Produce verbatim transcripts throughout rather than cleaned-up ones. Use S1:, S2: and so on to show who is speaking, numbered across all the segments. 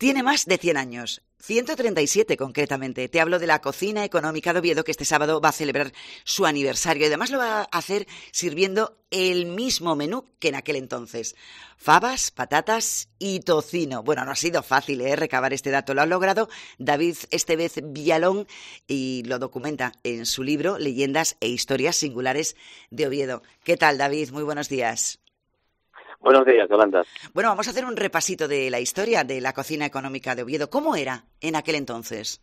S1: Tiene más de cien años, ciento treinta y siete concretamente. Te hablo de la Cocina Económica de Oviedo, que este sábado va a celebrar su aniversario y además lo va a hacer sirviendo el mismo menú que en aquel entonces. Fabas, patatas y tocino. Bueno, no ha sido fácil, ¿eh? recabar este dato. Lo ha logrado David Estevez Villalón y lo documenta en su libro Leyendas e Historias Singulares de Oviedo. ¿Qué tal, David? Muy buenos días.
S2: Buenos días, Yolanda.
S1: Bueno, vamos a hacer un repasito de la historia de la Cocina Económica de Oviedo. ¿Cómo era en aquel entonces?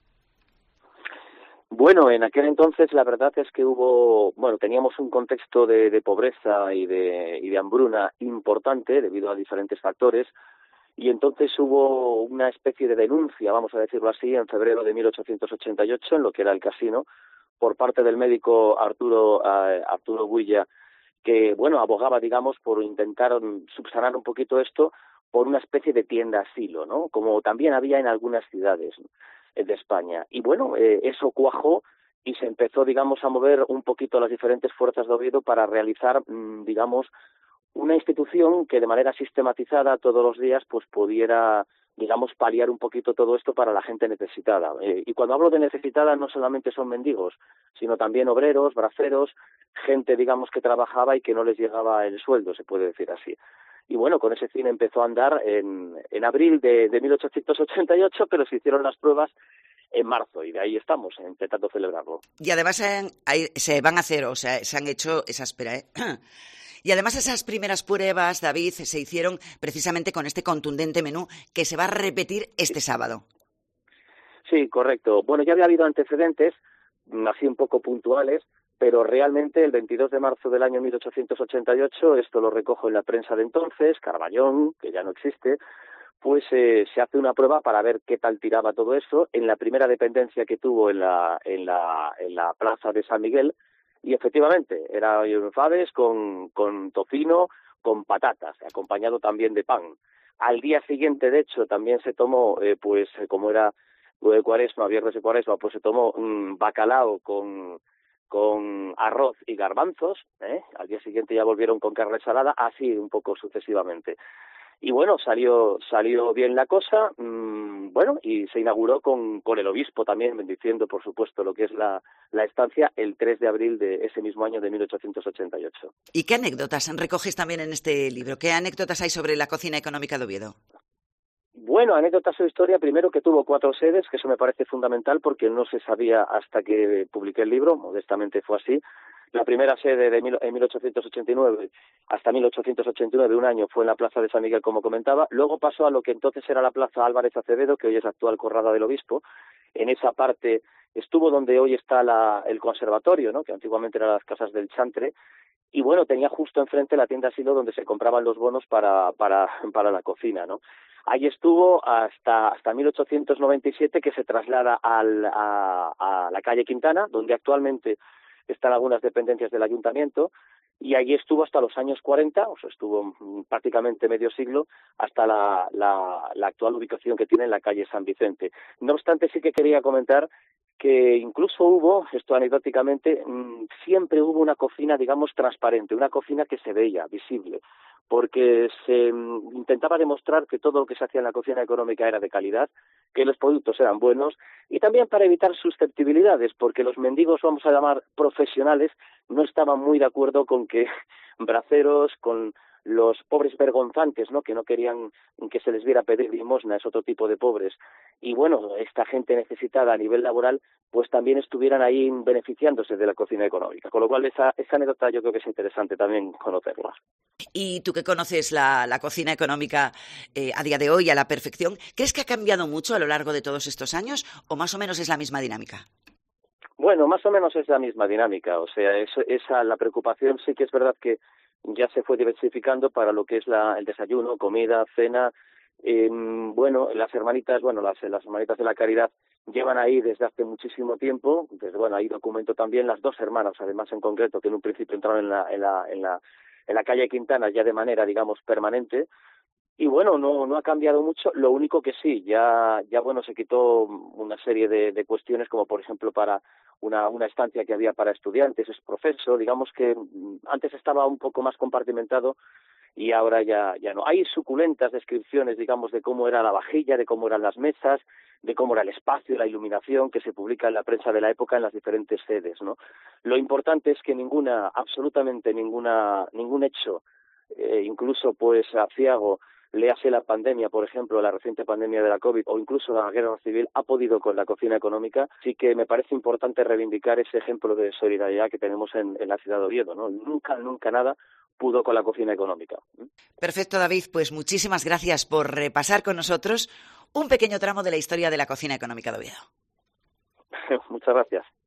S2: Bueno, en aquel entonces la verdad es que hubo, bueno, teníamos un contexto de, de pobreza y de, y de hambruna importante debido a diferentes factores y entonces hubo una especie de denuncia, vamos a decirlo así, en febrero de mil ochocientos ochenta y ocho en lo que era el casino por parte del médico Arturo, eh, Arturo Builla, que, bueno, abogaba, digamos, por intentar subsanar un poquito esto por una especie de tienda asilo, ¿no? Como también había en algunas ciudades de España. Y, bueno, eh, eso cuajó y se empezó, digamos, a mover un poquito las diferentes fuerzas de Oviedo para realizar, mmm, digamos, una institución que de manera sistematizada todos los días pues pudiera, digamos, paliar un poquito todo esto para la gente necesitada. Eh, y cuando hablo de necesitada no solamente son mendigos, sino también obreros, braceros, gente, digamos, que trabajaba y que no les llegaba el sueldo, se puede decir así. Y bueno, con ese fin empezó a andar en, en abril de, de mil ochocientos ochenta y ocho, pero se hicieron las pruebas en marzo y de ahí estamos intentando celebrarlo.
S1: Y además se, hay, se van a hacer, o sea, se han hecho esa espera, ¿eh? Y además esas primeras pruebas, David, se hicieron precisamente con este contundente menú que se va a repetir este sábado.
S2: Sí, correcto. Bueno, ya había habido antecedentes, así un poco puntuales, pero realmente el veintidós de marzo del año mil ochocientos ochenta y ocho, esto lo recojo en la prensa de entonces, Carballón, que ya no existe, pues eh, se hace una prueba para ver qué tal tiraba todo eso en la primera dependencia que tuvo en la, en la, en la plaza de San Miguel, y efectivamente, era faves con, con tocino, con patatas, acompañado también de pan. Al día siguiente, de hecho, también se tomó, eh, pues como era de Cuaresma, viernes de Cuaresma, pues se tomó un bacalao con, con arroz y garbanzos, ¿eh? Al día siguiente ya volvieron con carne salada, así un poco sucesivamente. Y bueno, salió salió bien la cosa, mmm, bueno, y se inauguró con, con el obispo también, bendiciendo, por supuesto, lo que es la, la estancia el tres de abril de ese mismo año de mil ochocientos ochenta y ocho.
S1: ¿Y qué anécdotas recoges también en este libro? ¿Qué anécdotas hay sobre la Cocina Económica de Oviedo?
S2: Bueno, anécdotas o historia, primero que tuvo cuatro sedes, que eso me parece fundamental porque no se sabía hasta que publiqué el libro, modestamente fue así. La primera sede de mil, en mil ochocientos ochenta y nueve hasta mil ochocientos ochenta y nueve, un año, fue en la Plaza de San Miguel, como comentaba. Luego pasó a lo que entonces era la Plaza Álvarez Acevedo, que hoy es actual Corrada del Obispo. En esa parte estuvo donde hoy está la, el conservatorio, ¿no?, que antiguamente eran las casas del Chantre. Y bueno, tenía justo enfrente la tienda asilo donde se compraban los bonos para, para, para la cocina, ¿no? Ahí estuvo hasta, hasta mil ochocientos noventa y siete, que se traslada al, a, a la calle Quintana, donde actualmente están algunas dependencias del ayuntamiento, y allí estuvo hasta los años cuarenta, o sea, estuvo prácticamente medio siglo, hasta la, la, la actual ubicación que tiene en la calle San Vicente. No obstante, sí que quería comentar que incluso hubo, esto anecdóticamente, siempre hubo una cocina, digamos, transparente, una cocina que se veía, visible, porque se intentaba demostrar que todo lo que se hacía en la cocina económica era de calidad, que los productos eran buenos, y también para evitar susceptibilidades, porque los mendigos, vamos a llamar profesionales, no estaban muy de acuerdo con que braceros, con los pobres vergonzantes, ¿no?, que no querían que se les viera pedir limosna, es otro tipo de pobres, y bueno, esta gente necesitada a nivel laboral, pues también estuvieran ahí beneficiándose de la cocina económica, con lo cual esa, esa anécdota yo creo que es interesante también conocerla.
S1: Y tú que conoces la, la cocina económica eh, a día de hoy a la perfección, ¿crees que ha cambiado mucho a lo largo de todos estos años o más o menos es la misma dinámica?
S2: Bueno, más o menos es la misma dinámica, o sea, es, esa, la preocupación sí que es verdad que ya se fue diversificando para lo que es la, el desayuno, comida, cena. Eh, bueno, las hermanitas, bueno, las, las hermanitas de la caridad llevan ahí desde hace muchísimo tiempo. Desde, bueno, ahí documento también las dos hermanas, además en concreto, que en un principio entraron en la, en la, en la, en la calle Quintana ya de manera, digamos, permanente. Y bueno, no no ha cambiado mucho, lo único que sí, ya ya bueno, se quitó una serie de, de cuestiones, como por ejemplo para una una estancia que había para estudiantes, es profeso, digamos que antes estaba un poco más compartimentado y ahora ya, ya no. Hay suculentas descripciones, digamos, de cómo era la vajilla, de cómo eran las mesas, de cómo era el espacio, la iluminación, que se publica en la prensa de la época en las diferentes sedes, ¿no? Lo importante es que ninguna, absolutamente ninguna, ningún hecho, eh, incluso pues aciago, léase la pandemia, por ejemplo, la reciente pandemia de la COVID o incluso la guerra civil, ha podido con la cocina económica. Sí que me parece importante reivindicar ese ejemplo de solidaridad que tenemos en, en la ciudad de Oviedo, ¿no? Nunca, nunca nada pudo con la cocina económica.
S1: Perfecto, David. Pues muchísimas gracias por repasar con nosotros un pequeño tramo de la historia de la cocina económica de Oviedo.
S2: Muchas gracias.